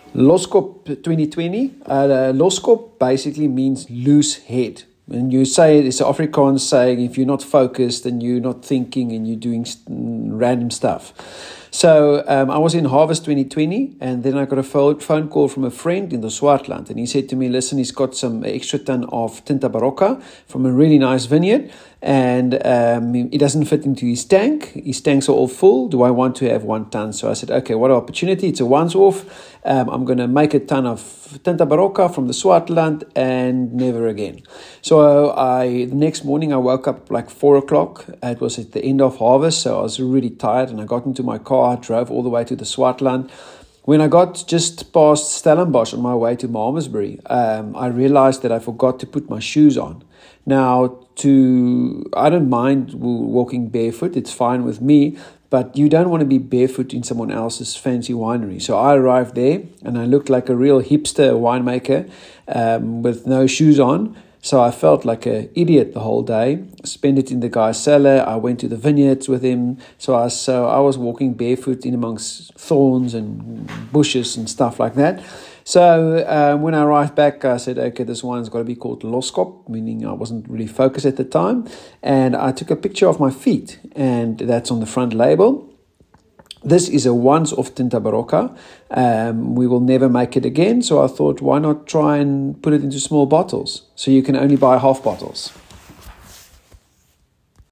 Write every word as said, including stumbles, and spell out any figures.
Loskop twenty twenty. Uh, Loskop basically means loose head. And you say, it's an Afrikaans saying, if you're not focused and you're not thinking and you're doing st- random stuff. So um, I was in Harvest twenty twenty, and then I got a phone, phone call from a friend in the Swartland, and he said to me, listen, he's got some extra ton of Tinta Barocca from a really nice vineyard, and um, it doesn't fit into his tank. His tanks are all full. Do I want to have one ton? So I said, okay, what an opportunity. It's a once-off. Um, I'm going to make a ton of Tinta Barocca from the Swartland and never again. So I, the next morning I woke up like four o'clock. It was at the end of harvest, so I was really tired, and I got into my car, drove all the way to the Swartland. When I got just past Stellenbosch on my way to Malmesbury, um, I realized that I forgot to put my shoes on. Now, to I don't mind walking barefoot, it's fine with me, but you don't want to be barefoot in someone else's fancy winery. So I arrived there, and I looked like a real hipster winemaker um, with no shoes on. So I felt like an idiot the whole day. Spent it in the guy's cellar. I went to the vineyards with him. So I, so I was walking barefoot in amongst thorns and bushes and stuff like that. So um, when I arrived back, I said, okay, this wine's got to be called Loskop, meaning I wasn't really focused at the time. And I took a picture of my feet, and that's on the front label. This is a once-off Tinta Barocca. Um, we will never make it again. So I thought, why not try and put it into small bottles? So you can only buy half bottles.